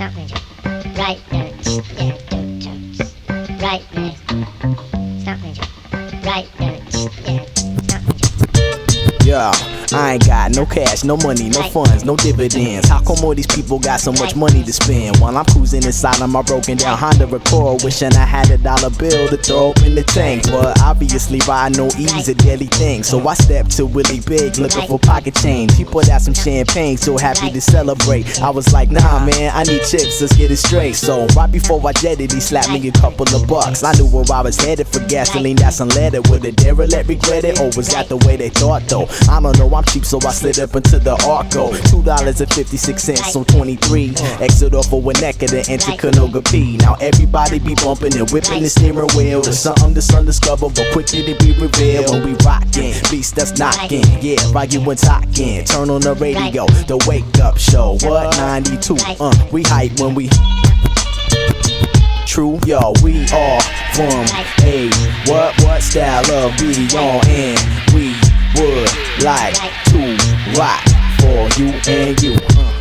Stop Ninja. Right there. Yeah, right there. Stop Ninja. Right there. Yeah, stop Ninja. Yeah, I ain't got no cash, no money, no funds, no dividends. How come all these people got so much money to spend? While I'm cruising inside of my broken down Honda Accord, wishing I had $1 bill to throw up in the tank. But obviously riding no ease a daily thing, so I stepped to Willie Big looking for pocket change. He put out some champagne, so happy to celebrate. I was like, nah man, I need chips, let's get it straight. So right before I jetted, he slapped me a couple of bucks. I knew where I was headed for gasoline that's unleaded. Would a derelict regret it, or was that the way they thought though? I don't know, I'm cheap, so I slid up into the Arco. $2.56 on 23. Exit off of Winnetka to enter Canoga P. Now everybody be bumping and whipping the steering wheel. There's something that's undiscovered, but quickly to be revealed. When we rockin', beats that's knockin'. Yeah, right, you went talkin'. Turn on the radio, the wake up show. What? 92. We hype when we. True, yo, we are from a what style of we on, and we would like to rock for you and you.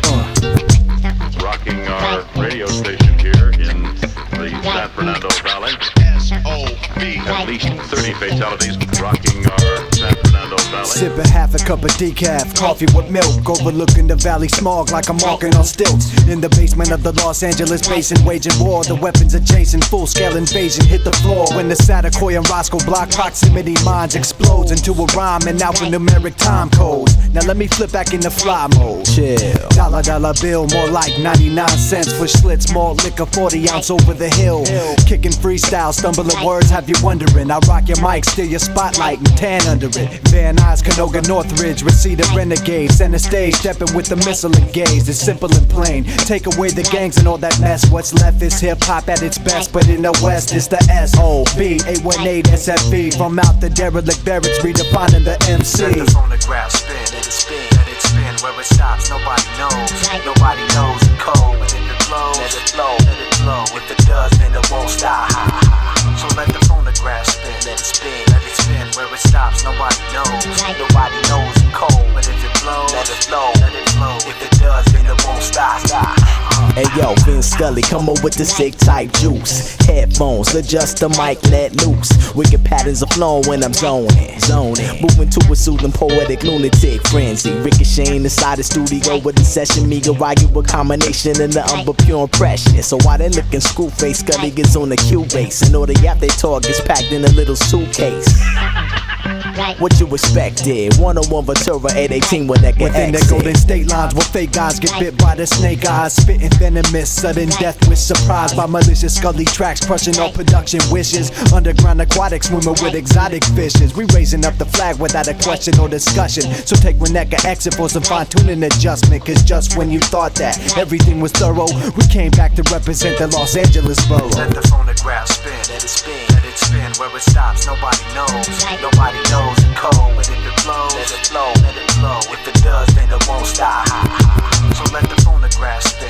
Rocking our radio station here in the San Fernando Valley. S.O.B. At least 30 fatalities rocking our San Fernando Valley. Sipping half a cup of decaf, coffee with milk, overlooking the valley smog like I'm walking on stilts. In the basement of the Los Angeles basin, waging war. The weapons are chasing, full-scale invasion hit the floor. When the Satakoy and Roscoe block proximity minds explodes into a rhyme and alphanumeric time codes. Now let me flip back into fly mode. Chill. Dollar bill, more like 99 cents for Schlitz, more liquor, 40 ounce over the hill. Kicking freestyle, stumbling words, have you wondering. I rock your mic, steal your spotlight and tan under it. Van Nuys, Canoga, Northridge, Reseda, Renegade. Center stage, stepping with the missile engaged. It's simple and plain. Take away the gangs and all that mess. What's left is hip hop at its best, but in the West it's the S.O.B. 818 SFE. From out the derelict barracks, redefining the MC. Let the phonograph spin, let it spin, let it spin. Where it stops, nobody knows. Nobody knows the code. But if it flows, let it flow, let it flow. If it does, then it won't stop. So let the phonograph spin, let it spin, let it spin. Where it stops, nobody knows. Nobody knows the code. But if it flows, let it flow, let it flow. If it does, then it won't stop. Hey yo, Vin Scully, come on with the sick type juice. Headphones, adjust the mic, let loose. Wicked patterns are flowing when I'm zoning. Moving to a soothing poetic lunatic frenzy. Ricocheting inside the studio with the session. Me go argue a combination in the pure impression. So while they looking screw face, Scully gets on the Q base. And all the yap they talk is packed in a little suitcase. What you expected? 101 Ventura 818 when that get within the golden state lines where fake guys get bit by the snake eyes. Spitting venomous, sudden death with surprise by malicious Scully tracks, crushing all production wishes. Underground aquatics swimming with exotic fishes. We raising up the flag without a question or discussion. So take Winnetka exit for some fine-tuning adjustment. Cause just when you thought that everything was thorough, we came back to represent the Los Angeles borough. Let the phonograph spin, let it spin, let it spin. Where it stops, nobody knows. Nobody knows the code. But if it flows, let it flow, let it flow. If it does, then it won't stop. So let the phonograph spin.